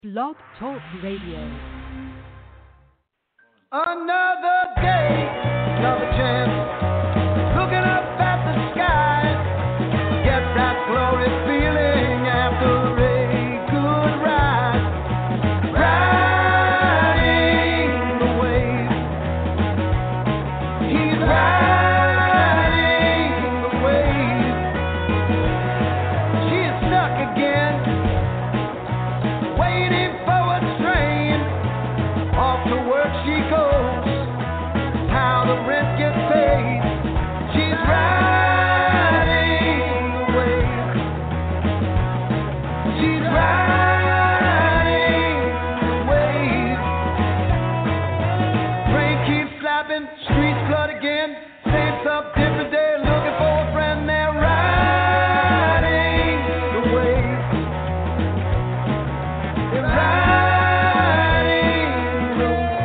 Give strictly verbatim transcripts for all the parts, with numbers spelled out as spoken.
Blog Talk Radio. Another day, another chance. Looking up at the sky, get that glorious feeling after a good ride. Riding the wave, he's riding the wave. She's stuck again, waiting for a train. Off to work she goes, how the rent gets paid. She's riding the wave. She's riding the wave. Rain keeps slapping, streets flood again. Same stuff, different day, looking for a friend. They're riding the wave. They're riding the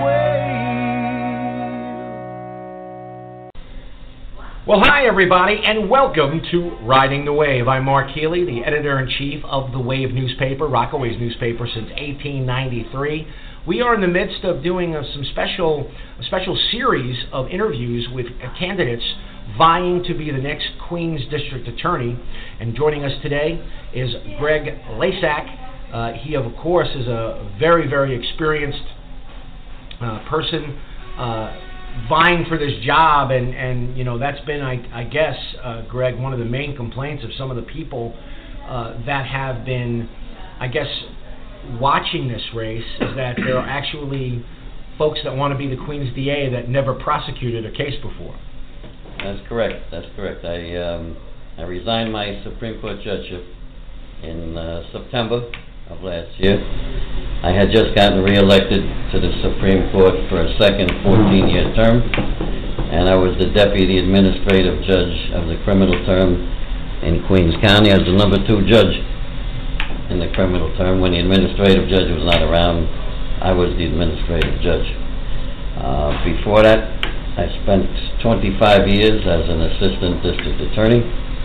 wave. Well, hi, everybody, and welcome to Riding the Wave. I'm Mark Healy, the editor-in-chief of the Wave newspaper, Rockaway's newspaper since eighteen ninety-three. We are in the midst of doing a, some special, a special series of interviews with candidates vying to be the next Queens District Attorney. And joining us today is Greg Lasak. Uh, he, of course, is a very, very experienced uh, person uh, vying for this job, and, and you know, that's been, I, I guess, uh, Greg, one of the main complaints of some of the people uh, that have been, I guess, watching this race, is that there are actually folks that want to be the Queen's D A that never prosecuted a case before. That's correct. That's correct. I um, I resigned my Supreme Court judgeship in uh, September of last year. I had just gotten reelected to the Supreme Court for a second fourteen-year term, and I was the Deputy Administrative Judge of the criminal term in Queens County. I was the number two judge in the criminal term. When the administrative judge was not around, I was the administrative judge. Uh, before that, I spent twenty-five years as an assistant district attorney.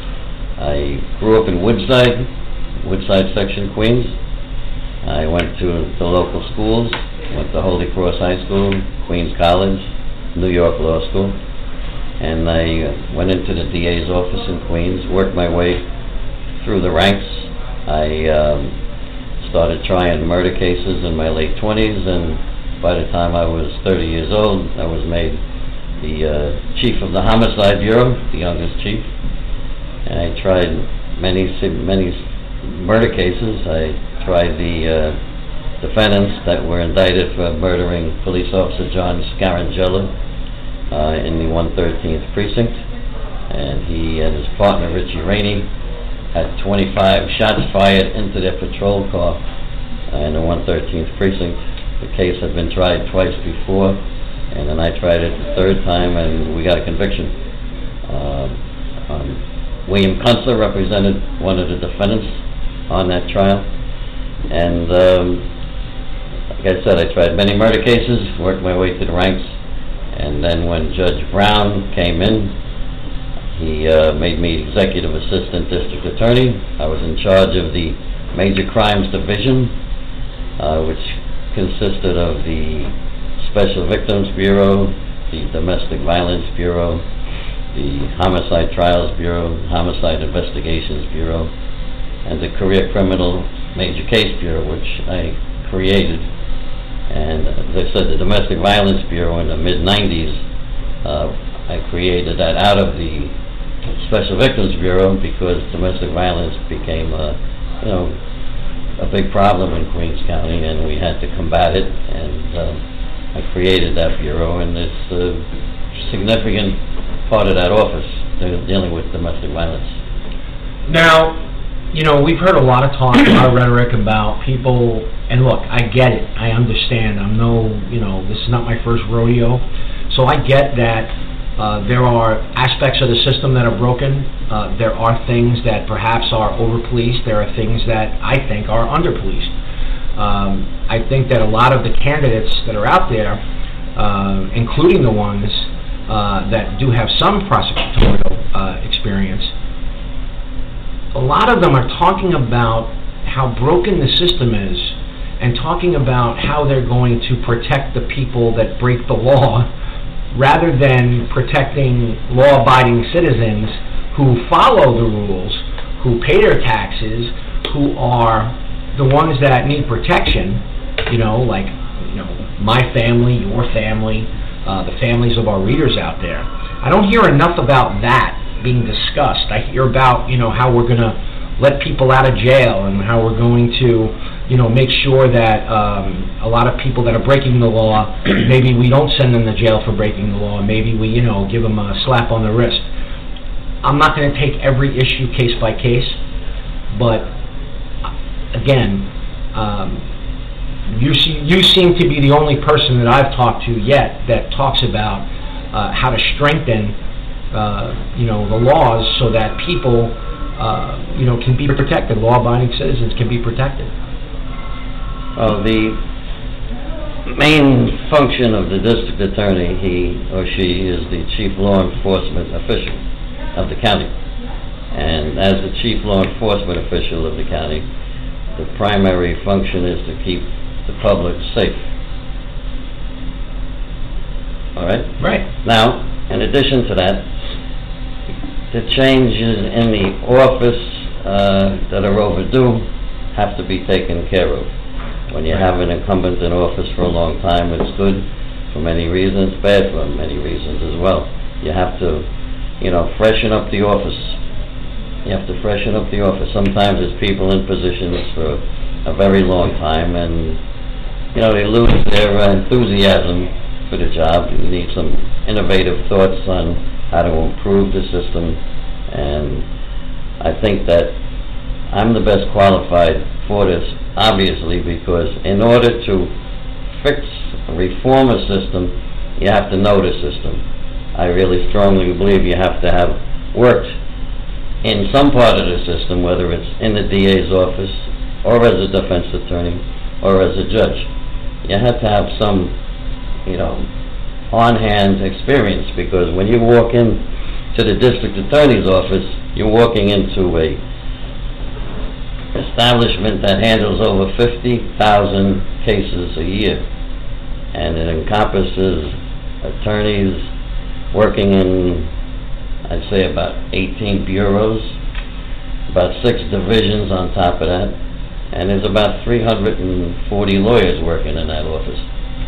I grew up in Woodside, Woodside section, Queens. I went to the local schools, went to Holy Cross High School, Queens College, New York Law School, and I uh, went into the D A's office in Queens, worked my way through the ranks. I um, started trying murder cases in my late twenties, and by the time I was thirty years old, I was made the uh, chief of the Homicide Bureau, the youngest chief, and I tried many, many murder cases. I tried the uh, defendants that were indicted for murdering police officer John Scarangella uh, in the one thirteenth precinct, and he and his partner Richie Rainey had twenty-five shots fired into their patrol car uh, in the one thirteenth precinct. The case had been tried twice before, and then I tried it the third time, and we got a conviction. Uh, um, William Kunstler represented one of the defendants on that trial. And um, like I said, I tried many murder cases, worked my way through the ranks, and then when Judge Brown came in, he uh, made me executive assistant district attorney. I was in charge of the Major Crimes Division, uh, which consisted of the Special Victims Bureau, the Domestic Violence Bureau, the Homicide Trials Bureau, Homicide Investigations Bureau, and the Career Criminal Major Case Bureau, which I created. And as I said, the Domestic Violence Bureau in the mid nineties, uh, I created that out of the Special Victims Bureau because domestic violence became a, you know, a big problem in Queens County, and we had to combat it. And um, I created that bureau, and it's a significant part of that office, dealing with domestic violence. Now, you know, we've heard a lot of talk, a lot of rhetoric about people, and look, I get it, I understand, I'm no, you know, this is not my first rodeo, so I get that uh, there are aspects of the system that are broken, uh, there are things that perhaps are over-policed, there are things that I think are under-policed. Um, I think that a lot of the candidates that are out there, uh, including the ones uh, that do have some prosecutorial uh, experience, a lot of them are talking about how broken the system is and talking about how they're going to protect the people that break the law rather than protecting law-abiding citizens who follow the rules, who pay their taxes, who are the ones that need protection, you know, like, you know, my family, your family, uh, the families of our readers out there. I don't hear enough about that being discussed. I hear about, you know, how we're going to let people out of jail and how we're going to, you know, make sure that um, a lot of people that are breaking the law, maybe we don't send them to jail for breaking the law. Maybe we, you know, give them a slap on the wrist. I'm not going to take every issue case by case, but again, um, you see, you seem to be the only person that I've talked to yet that talks about uh, how to strengthen, uh, you know, the laws so that people, uh, you know, can be protected. Law-abiding citizens can be protected. Well, the main function of the district attorney, he or she, is the chief law enforcement official of the county. And as the chief law enforcement official of the county, the primary function is to keep the public safe. All right? Right. Now, in addition to that, the changes in the office uh, that are overdue have to be taken care of. When you have an incumbent in office for a long time, it's good for many reasons, bad for many reasons as well. You have to, you know, freshen up the office. You have to freshen up the office. Sometimes there's people in positions for a very long time, and you know they lose their uh, enthusiasm for the job. You need some innovative thoughts on how to improve the system, and I think that I'm the best qualified for this, obviously, because in order to fix, reform a system, you have to know the system. I really strongly believe you have to have worked in some part of the system, whether it's in the D A's office, or as a defense attorney, or as a judge. You have to have some, you know, on-hand experience, because when you walk in to the district attorney's office, you're walking into a establishment that handles over fifty thousand cases a year, and it encompasses attorneys working in, I'd say, about eighteen bureaus, about six divisions on top of that, and there's about three hundred forty lawyers working in that office.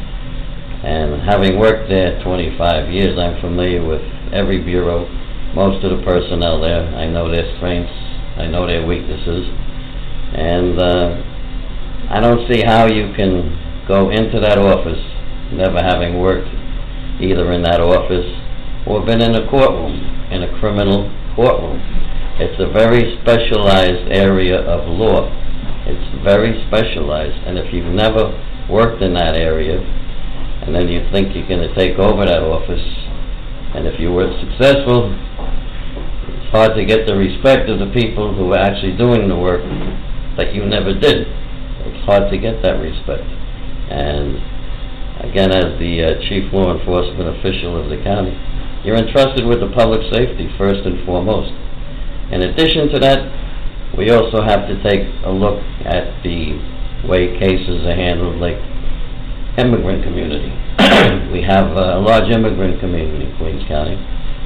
And having worked there twenty-five years, I'm familiar with every bureau, most of the personnel there. I know their strengths, I know their weaknesses, and uh, I don't see how you can go into that office never having worked either in that office or been in a courtroom, in a criminal courtroom. It's a very specialized area of law. It's very specialized, and if you've never worked in that area, and then you think you're going to take over that office, and if you were successful, it's hard to get the respect of the people who are actually doing the work that you never did. It's hard to get that respect. And again, as the uh, chief law enforcement official of the county, you're entrusted with the public safety first and foremost. In addition to that, we also have to take a look at the way cases are handled, like immigrant community. We have a large immigrant community in Queens County,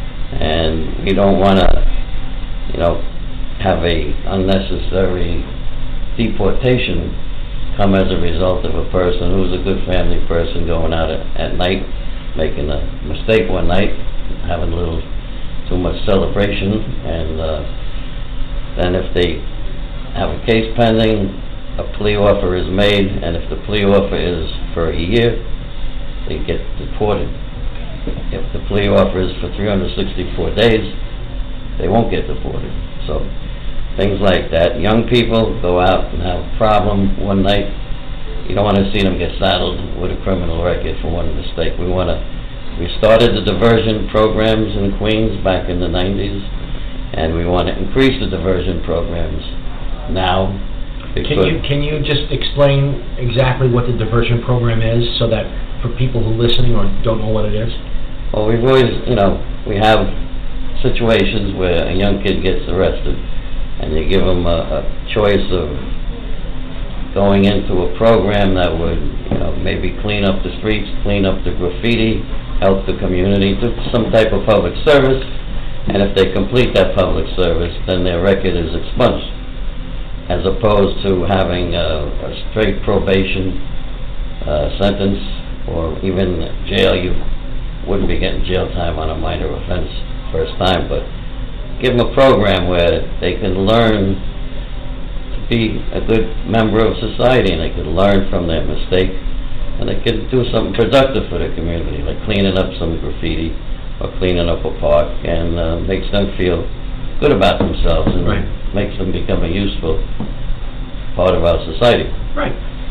and we don't want to, you know, have a unnecessary deportation come as a result of a person who's a good family person going out at, at night, making a mistake one night, having a little too much celebration, and uh, then if they have a case pending, a plea offer is made, and if the plea offer is for a year, they get deported. If the plea offer is for three hundred sixty-four days, they won't get deported. So things like that. Young people go out and have a problem one night. You don't want to see them get saddled with a criminal record for one mistake. We want to. We started the diversion programs in Queens back in the nineties, and we want to increase the diversion programs now. Can you can you just explain exactly what the diversion program is, so that for people who are listening or don't know what it is? Well, we've always, you know, we have situations where a young kid gets arrested, and you give them a, a choice of going into a program that would, you know, maybe clean up the streets, clean up the graffiti, help the community, do some type of public service, and if they complete that public service, then their record is expunged, as opposed to having a, a straight probation uh, sentence, or even jail. You wouldn't be getting jail time on a minor offense first time, but give them a program where they can learn to be a good member of society, and they can learn from their mistake, and they can do something productive for the community, like cleaning up some graffiti or cleaning up a park, and uh, makes them feel good about themselves, and right. makes them become a useful part of our society. Right.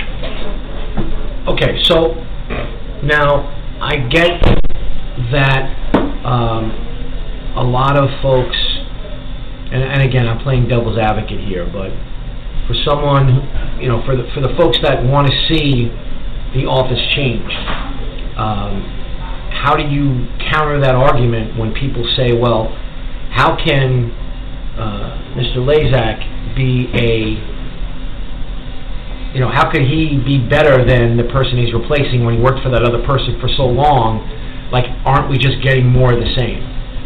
Okay, so now I get that um, a lot of folks, and, and again, I'm playing devil's advocate here, but for someone, who, you know, for the for the folks that want to see the office change, um, how do you counter that argument when people say, well, how can uh, Mister Lazak be a, you know, how could he be better than the person he's replacing when he worked for that other person for so long? Like, aren't we just getting more of the same?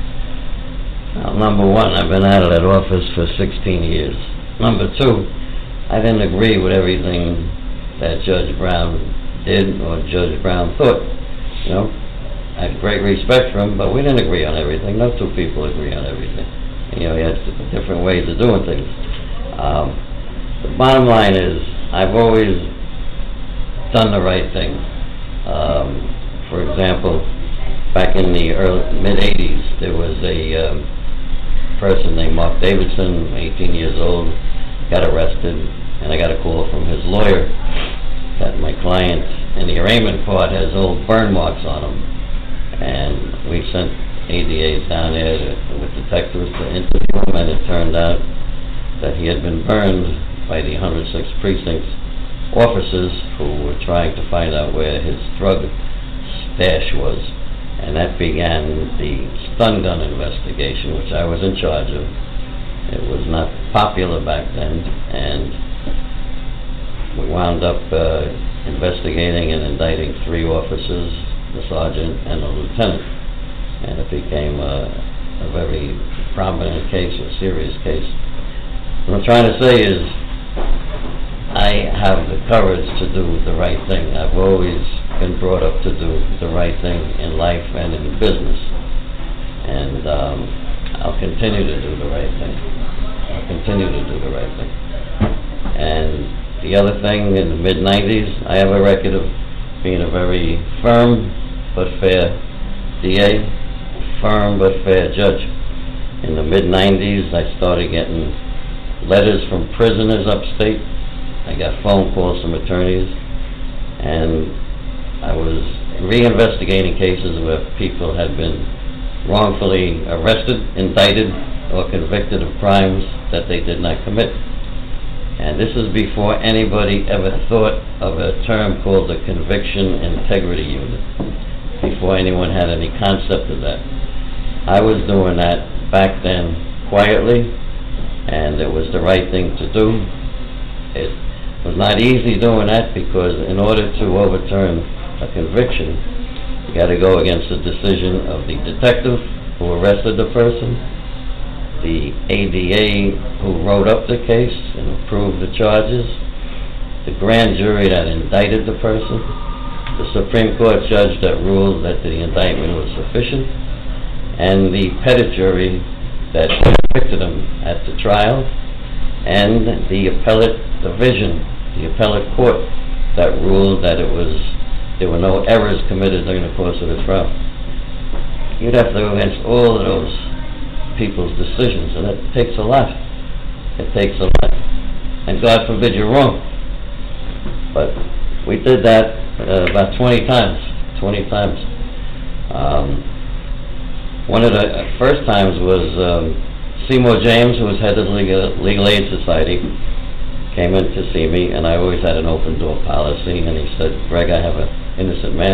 Well, number one, I've been out of that office for sixteen years. Number two, I didn't agree with everything that Judge Brown did or Judge Brown thought. You know, I had great respect for him, but we didn't agree on everything. No two people agree on everything. You know, he has different ways of doing things. Um, the bottom line is, I've always done the right thing. Um, for example, back in the early mid eighties, there was a um, person named Mark Davidson, eighteen years old, got arrested, and I got a call from his lawyer that my client in the arraignment part has old burn marks on him, and we sent A D As down there to, with detectives to interview him, and it turned out that he had been burned by the one oh sixth Precinct officers who were trying to find out where his drug stash was. And that began the stun gun investigation, which I was in charge of. It was not popular back then, and we wound up uh, investigating and indicting three officers, the sergeant and the lieutenant. And it became a, a very prominent case, a serious case. What I'm trying to say is, I have the courage to do the right thing. I've always been brought up to do the right thing in life and in business. And um, I'll continue to do the right thing. I'll continue to do the right thing. And the other thing, in the mid nineties, I have a record of being a very firm but fair D A, firm but fair judge. In the mid nineties, I started getting letters from prisoners upstate. I got phone calls from attorneys, and I was reinvestigating cases where people had been wrongfully arrested, indicted, or convicted of crimes that they did not commit. And this is before anybody ever thought of a term called the Conviction Integrity Unit, before anyone had any concept of that. I was doing that back then quietly, and it was the right thing to do. It was not easy doing that, because in order to overturn a conviction, you got to go against the decision of the detective who arrested the person, the A D A who wrote up the case and approved the charges, the grand jury that indicted the person, the Supreme Court judge that ruled that the indictment was sufficient, and the petit jury that convicted him at the trial, and the appellate division, the appellate court, that ruled that it was, there were no errors committed during the course of the trial. You'd have to go against all of those people's decisions, and it takes a lot. It takes a lot. And God forbid you're wrong. But we did that uh, about twenty times. twenty times. Um, one of the first times was um, Seymour James, who was head of the Legal, Legal Aid Society, came in to see me, and I always had an open door policy, and he said, Greg, I have an innocent man.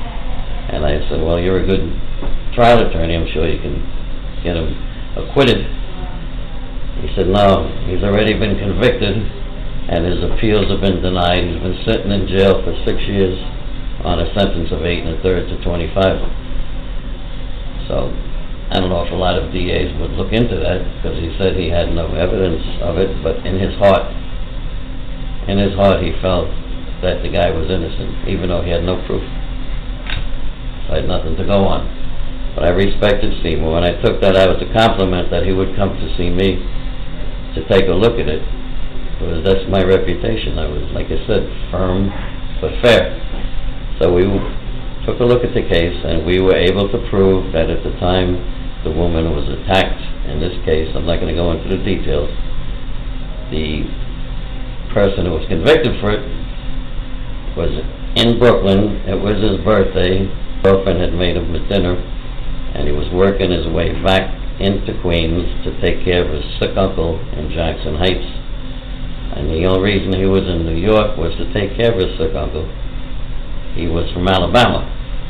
And I said, well, you're a good trial attorney, I'm sure you can get him acquitted. He said, no, he's already been convicted, and his appeals have been denied. He's been sitting in jail for six years on a sentence of eight and a third to twenty-five. So I don't know if a lot of D As would look into that, because he said he had no evidence of it, but in his heart, in his heart he felt that the guy was innocent, even though he had no proof. So I had nothing to go on. But I respected Seymour, and I took that out as a compliment that he would come to see me to take a look at it, because that's my reputation. I was, like I said, firm but fair. So we took a look at the case, and we were able to prove that at the time the woman was attacked. In this case, I'm not going to go into the details. The person who was convicted for it was in Brooklyn. It was his birthday. His girlfriend had made him a dinner, and he was working his way back into Queens to take care of his sick uncle in Jackson Heights. And the only reason he was in New York was to take care of his sick uncle. He was from Alabama,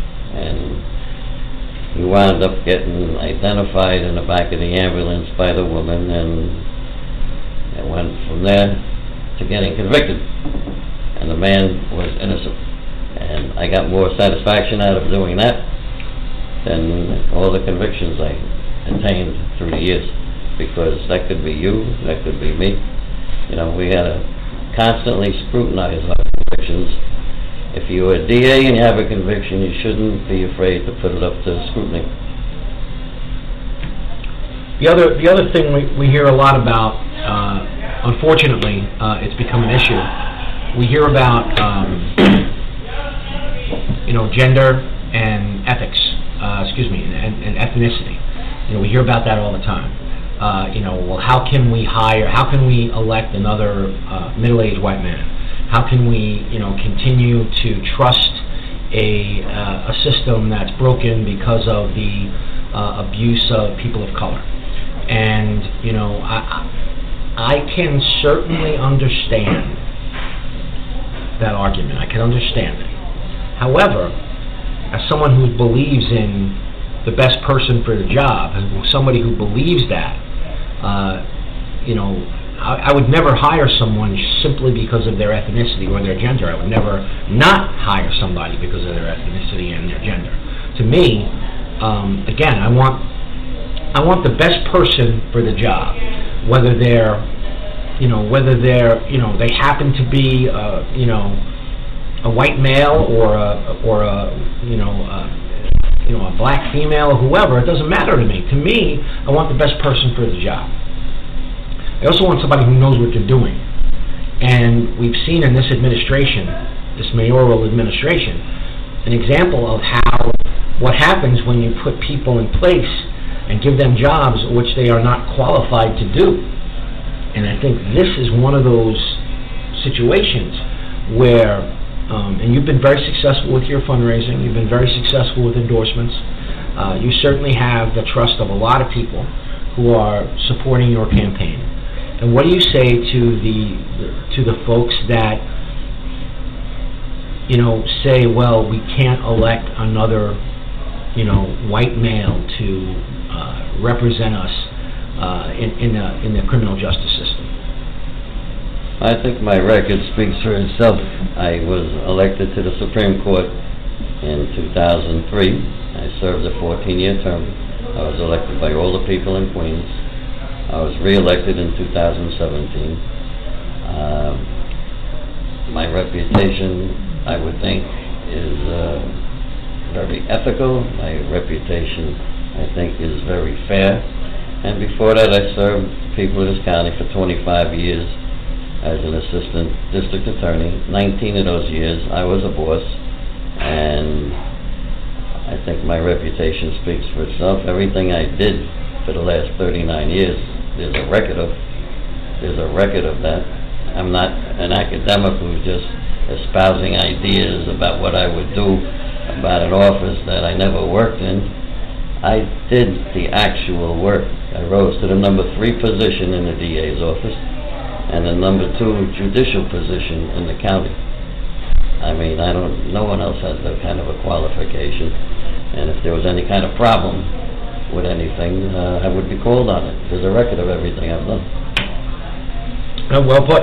and he wound up getting identified in the back of the ambulance by the woman, and it went from there to getting convicted. And the man was innocent. And I got more satisfaction out of doing that than all the convictions I attained through the years, because that could be you, that could be me. You know, we had to constantly scrutinize our convictions. If you're a D A and you have a conviction, you shouldn't be afraid to put it up to scrutiny. The other, the other thing we, we hear a lot about, uh, unfortunately, uh, it's become an issue. We hear about, um, you know, gender and ethics, uh, excuse me, and, and ethnicity. You know, we hear about that all the time. Uh, you know, well, how can we hire, how can we elect another uh, middle-aged white man? How can we, you know, continue to trust a uh, a system that's broken because of the uh, abuse of people of color? And, you know, I, I can certainly understand that argument. I can understand it. However, as someone who believes in the best person for the job, as somebody who believes that, uh, you know, I, I would never hire someone simply because of their ethnicity or their gender. I would never not hire somebody because of their ethnicity and their gender. To me, um, again, I want I want the best person for the job, whether they're, you know, whether they're, you know, they happen to be, uh, you know, a white male or a, or a, you know, a, you know, a black female or whoever. It doesn't matter to me. To me, I want the best person for the job. I also want somebody who knows what they're doing. And we've seen in this administration, this mayoral administration, an example of how, what happens when you put people in place and give them jobs which they are not qualified to do. And I think this is one of those situations where, um, and you've been very successful with your fundraising, you've been very successful with endorsements, uh, you certainly have the trust of a lot of people who are supporting your campaign. And what do you say to the to the folks that, you know, say, well, we can't elect another, you know, white male to uh, represent us uh, in in the, in the criminal justice system? I think my record speaks for itself. I was elected to the Supreme Court in two thousand three. I served a fourteen-year term. I was elected by all the people in Queens. I was re-elected in two thousand seventeen. Uh, my reputation, I would think, is uh, very ethical. My reputation, I think, is very fair. And before that, I served people in this county for twenty-five years as an assistant district attorney. nineteen of those years, I was a boss, and I think my reputation speaks for itself. Everything I did for the last thirty-nine years, there's a record of. There's a record of that. I'm not an academic who's just espousing ideas about what I would do about an office that I never worked in. I did the actual work. I rose to the number three position in the D A's office and the number two judicial position in the county. I mean, I don't. No one else has that kind of a qualification. And if there was any kind of problem with anything, uh, I would be called on it. There's a record of everything I've done. Uh, well put.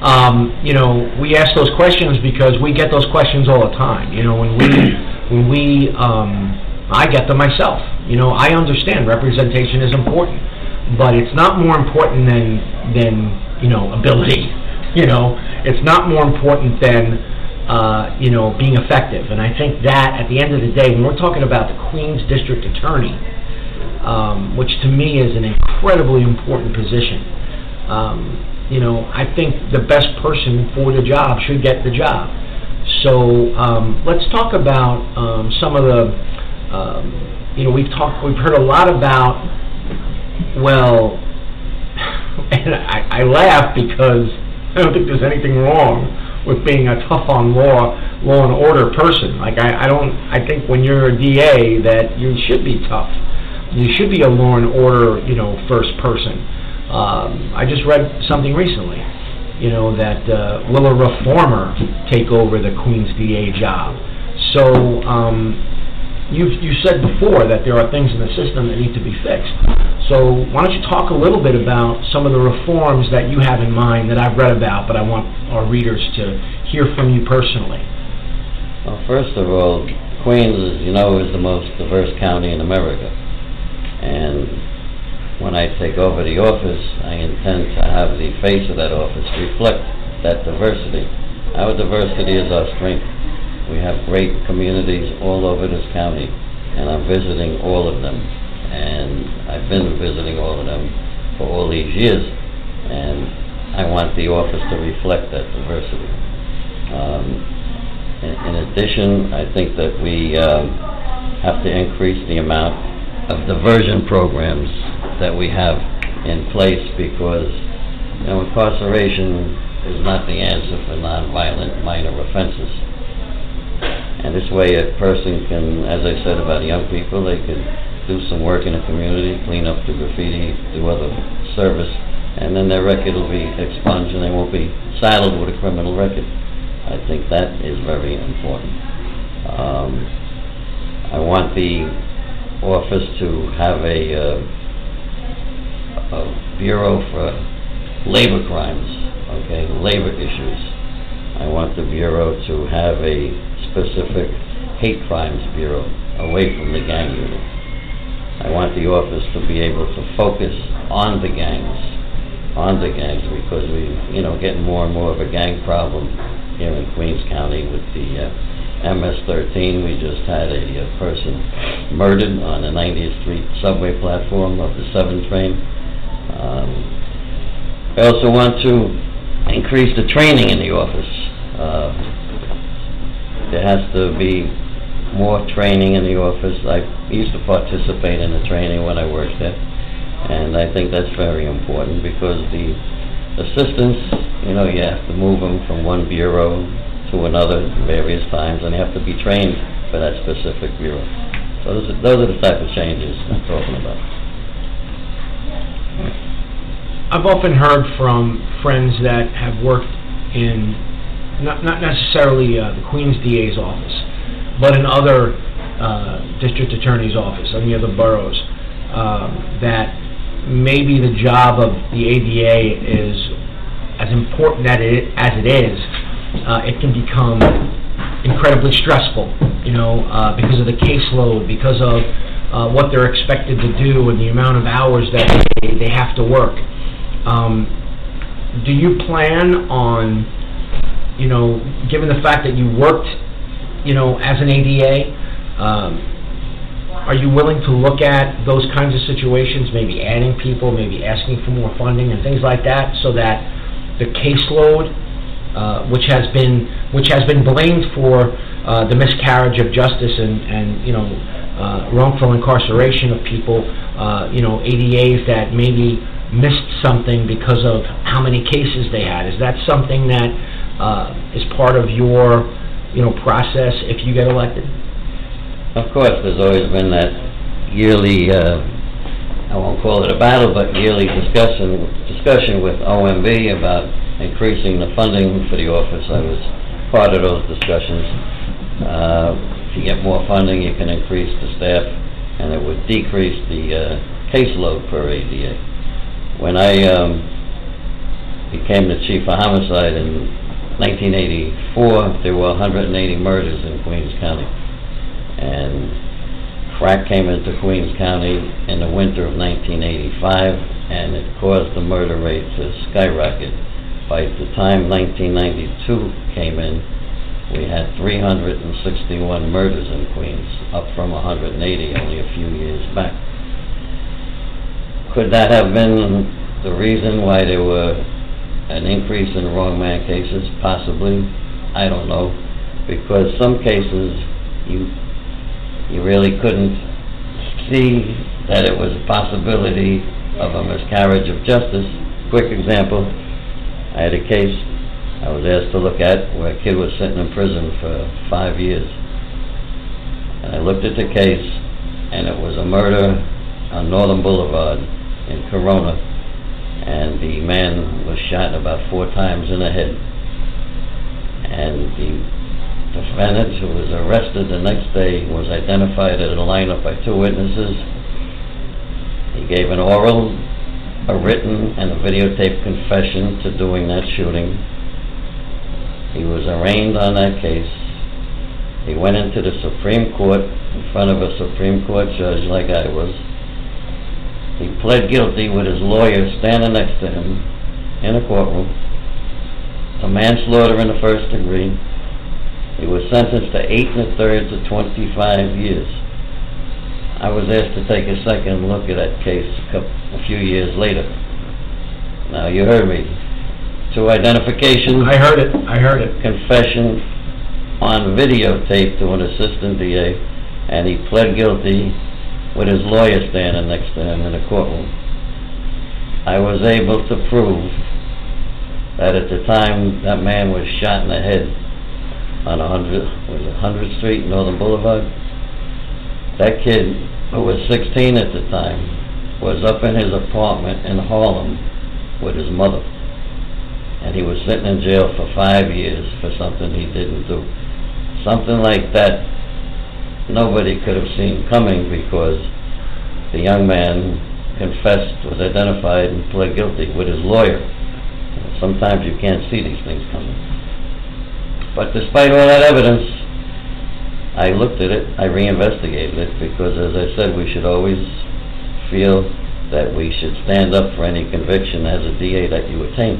um, you know, we ask those questions because we get those questions all the time. You know, when we, when we, um, I get them myself. You know, I understand representation is important, but it's not more important than, than you know, ability. You know, it's not more important than, uh, you know, being effective. And I think that at the end of the day, when we're talking about the Queens District Attorney, um, which to me is an incredibly important position, um, you know, I think the best person for the job should get the job. So um, let's talk about um, some of the, um, you know, we've talked, we've heard a lot about, well, and I, I laugh because I don't think there's anything wrong with being a tough on law, law and order person. Like I, I don't, I think when you're a D A that you should be tough. You should be a law and order, you know, first person. Um, I just read something recently, you know, that uh, will a reformer take over the Queens D A job? So um, you you said before that there are things in the system that need to be fixed. So why don't you talk a little bit about some of the reforms that you have in mind that I've read about, but I want our readers to hear from you personally. Well, first of all, Queens, as you know, is the most diverse county in America. And when I take over the office, I intend to have the face of that office reflect that diversity. Our diversity is our strength. We have great communities all over this county, and I'm visiting all of them. And I've been visiting all of them for all these years, and I want the office to reflect that diversity. Um, in, in addition, I think that we um, have to increase the amount of diversion programs that we have in place because, you know, incarceration is not the answer for nonviolent minor offenses. And this way a person can, as I said about young people, they could do some work in the community, clean up the graffiti, do other service, and then their record will be expunged and they won't be saddled with a criminal record. I think that is very important. Um, I want the office to have a, uh, a bureau for labor crimes, okay, labor issues. I want the bureau to have a specific hate crimes bureau away from the gang unit. I want the office to be able to focus on the gangs, on the gangs, because we, you know, getting more and more of a gang problem here in Queens County with the uh, M S thirteen. We just had a, a person murdered on the ninetieth Street subway platform of the seven train. Um, I also want to increase the training in the office. Uh, there has to be more training in the office. I used to participate in the training when I worked there, and I think that's very important because the assistants, you know, you have to move them from one bureau to another various times, and they have to be trained for that specific bureau. So those are, those are the type of changes I'm talking about. I've often heard from friends that have worked in, not, not necessarily uh, the Queens D A's office, but in other uh, district attorney's office, any other boroughs, um, that maybe the job of the A D A is as important as it, as it is, uh, it can become incredibly stressful, you know, uh, because of the caseload, because of uh, what they're expected to do and the amount of hours that they, they have to work. Um, do you plan on, you know, given the fact that you worked, you know, as an A D A, um, are you willing to look at those kinds of situations, maybe adding people, maybe asking for more funding and things like that, so that the caseload, uh, which has been which has been blamed for uh, the miscarriage of justice and, and you know, uh, wrongful incarceration of people, uh, you know, A D As that maybe missed something because of how many cases they had. Is that something that uh, is part of your, you know, process if you get elected? Of course, there's always been that yearly, uh, I won't call it a battle, but yearly discussion discussion with O M B about increasing the funding for the office. I was part of those discussions. Uh, if you get more funding, you can increase the staff, and it would decrease the uh, caseload per A D A. When I um, became the chief of homicide in nineteen eighty-four, there were one hundred eighty murders in Queens County. And crack came into Queens County in the winter of nineteen eighty-five, and it caused the murder rate to skyrocket. By the time nineteen ninety-two came in, we had three hundred sixty-one murders in Queens, up from one hundred eighty only a few years back. Could that have been the reason why there were an increase in wrong man cases? Possibly. I don't know. Because some cases you you really couldn't see that it was a possibility of a miscarriage of justice. Quick example, I had a case I was asked to look at where a kid was sitting in prison for five years. And I looked at the case, and it was a murder on Northern Boulevard in Corona, and the man was shot about four times in the head. And the defendant, who was arrested the next day, was identified in a lineup by two witnesses. He gave an oral, a written, and a videotaped confession to doing that shooting. He was arraigned on that case. He went into the Supreme Court in front of a Supreme Court judge like I was. He pled guilty with his lawyer standing next to him in a courtroom to manslaughter in the first degree. He was sentenced to eight and a third to twenty-five years. I was asked to take a second look at that case a, couple, a few years later. Now, you heard me. Two identifications. I heard it. I heard it. Confession on videotape to an assistant D A, and he pled guilty with his lawyer standing next to him in the courtroom. I was able to prove that at the time that man was shot in the head on one hundred, was it one hundredth Street, Northern Boulevard, that kid, who was sixteen at the time, was up in his apartment in Harlem with his mother. And he was sitting in jail for five years for something he didn't do. Something like that nobody could have seen coming, because the young man confessed, was identified, and pled guilty with his lawyer. Sometimes you can't see these things coming. But despite all that evidence, I looked at it, I reinvestigated it, because as I said, we should always feel that we should stand up for any conviction as a D A that you attain.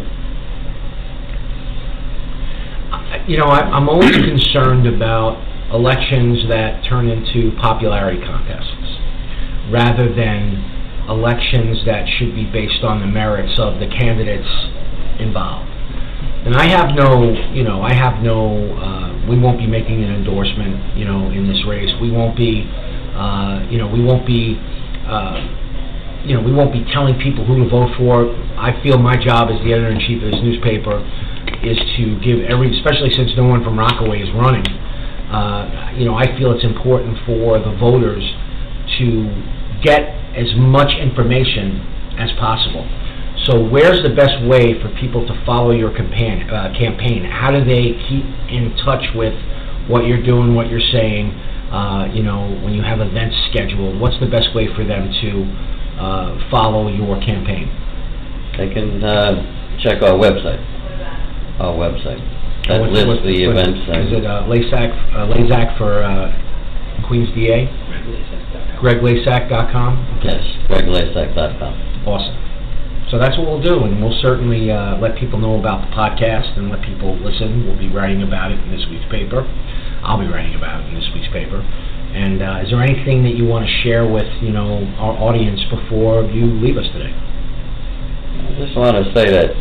You know, I, I'm always concerned about elections that turn into popularity contests rather than elections that should be based on the merits of the candidates involved. And I have no, you know, I have no, uh, we won't be making an endorsement, you know, in this race. We won't be, uh, you know, we won't be, uh, you know, we won't be telling people who to vote for. I feel my job as the editor-in-chief of this newspaper is to give every, especially since no one from Rockaway is running, uh, you know, I feel it's important for the voters to get as much information as possible. So where's the best way for people to follow your campaign? Uh, campaign? How do they keep in touch with what you're doing, what you're saying, uh, you know, when you have events scheduled? What's the best way for them to uh, follow your campaign? They can uh, check our website. Our website. That what's, lists what's, the what's, events. Is it uh, LASAC, uh, LASAC for uh, Queens D A? Greg Lasac dot com? Yes, Greg Lasac dot com. Awesome. So that's what we'll do, and we'll certainly uh, let people know about the podcast and let people listen. We'll be writing about it in this week's paper. I'll be writing about it in this week's paper. And uh, is there anything that you want to share with, you know, our audience before you leave us today? I just want to say that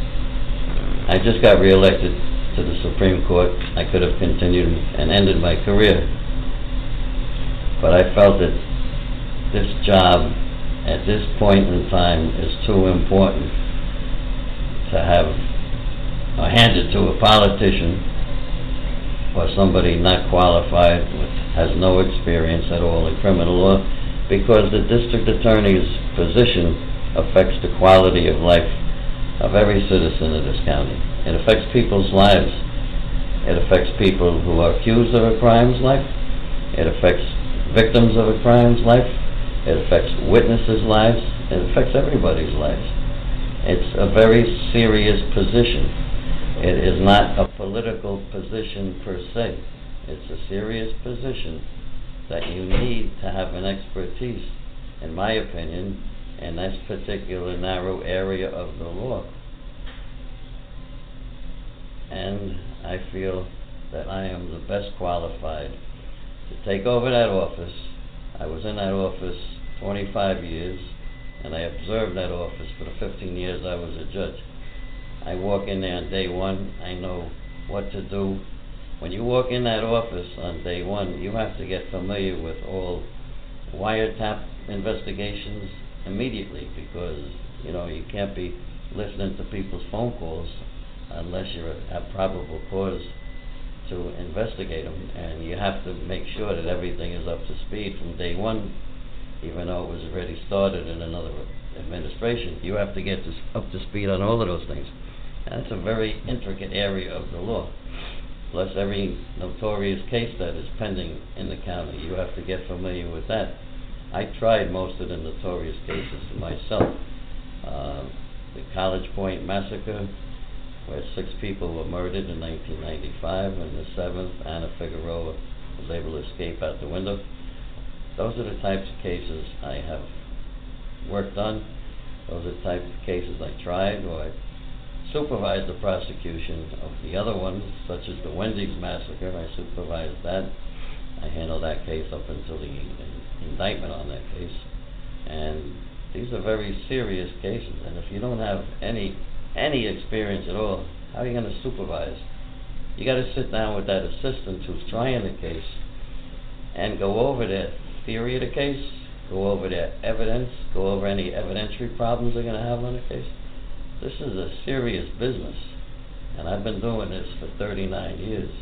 I just got reelected to the Supreme Court. I could have continued and ended my career, but I felt that this job at this point in time is too important to have uh, handed to a politician or somebody not qualified, with, has no experience at all in criminal law, because the district attorney's position affects the quality of life of every citizen of this county. It affects people's lives. It affects people who are accused of a crime's life. It affects victims of a crime's life. It affects witnesses' lives. It affects everybody's lives. It's a very serious position. It is not a political position per se. It's a serious position that you need to have an expertise, in my opinion, in this particular narrow area of the law. And I feel that I am the best qualified to take over that office. I was in that office twenty-five years, and I observed that office for the fifteen years I was a judge. I walk in there on day one, I know what to do. When you walk in that office on day one, you have to get familiar with all wiretap investigations immediately, because, you know, you can't be listening to people's phone calls unless you have probable cause to investigate them, and you have to make sure that everything is up to speed from day one, even though it was already started in another administration. You have to get this up to speed on all of those things. And that's a very intricate area of the law. Plus every notorious case that is pending in the county, you have to get familiar with that. I tried most of the notorious cases myself. Uh, the College Point Massacre, where six people were murdered in nineteen ninety-five, and the seventh, Anna Figueroa, was able to escape out the window. Those are the types of cases I have worked on. Those are the types of cases I tried, or I supervised the prosecution of the other ones, such as the Wendy's Massacre. I supervised that. I handled that case up until the indictment on that case. And these are very serious cases, and if you don't have any any experience at all, how are you going to supervise? You got to sit down with that assistant who's trying the case and go over the theory of the case, go over the evidence, go over any evidentiary problems they're going to have on the case. This is a serious business, and I've been doing this for thirty-nine years.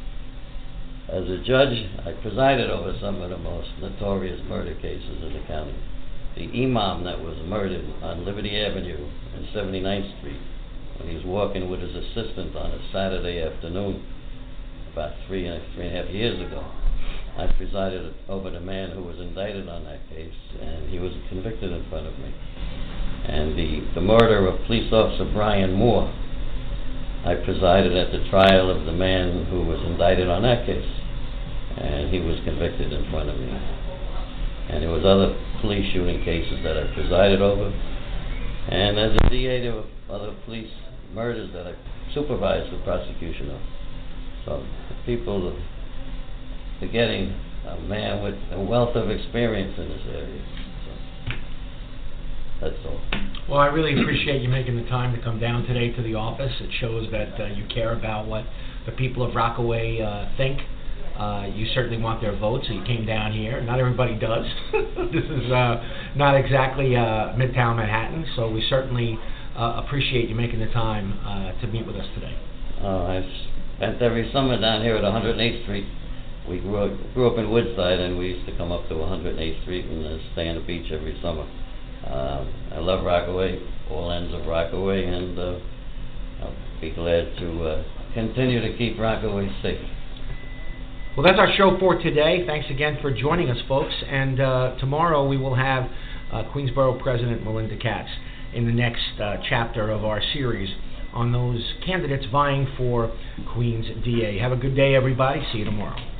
As a judge, I presided over some of the most notorious murder cases in the county. The imam that was murdered on Liberty Avenue and seventy-ninth Street, when he was walking with his assistant on a Saturday afternoon about three and three and a half years ago. I presided over the man who was indicted on that case, and he was convicted in front of me. And the, the murder of police officer Brian Moore, I presided at the trial of the man who was indicted on that case, and he was convicted in front of me. And there was other police shooting cases that I presided over, and as a D A there were other police murders that I supervised the prosecution of. So the people are getting a man with a wealth of experience in this area. So that's all. Well, I really appreciate you making the time to come down today to the office. It shows that uh, you care about what the people of Rockaway uh, think. Uh, you certainly want their vote, so you came down here. Not everybody does. This is uh, not exactly uh, Midtown Manhattan, so we certainly uh, appreciate you making the time uh, to meet with us today. Uh, I've spent every summer down here at one hundred eighth Street. We grew up, grew up in Woodside, and we used to come up to one hundred eighth Street and uh, stay on the beach every summer. Uh, I love Rockaway, all ends of Rockaway, and uh, I'll be glad to uh, continue to keep Rockaway safe. Well, that's our show for today. Thanks again for joining us, folks. And uh, tomorrow we will have uh, Queensborough President Melinda Katz in the next uh, chapter of our series on those candidates vying for Queens D A. Have a good day, everybody. See you tomorrow.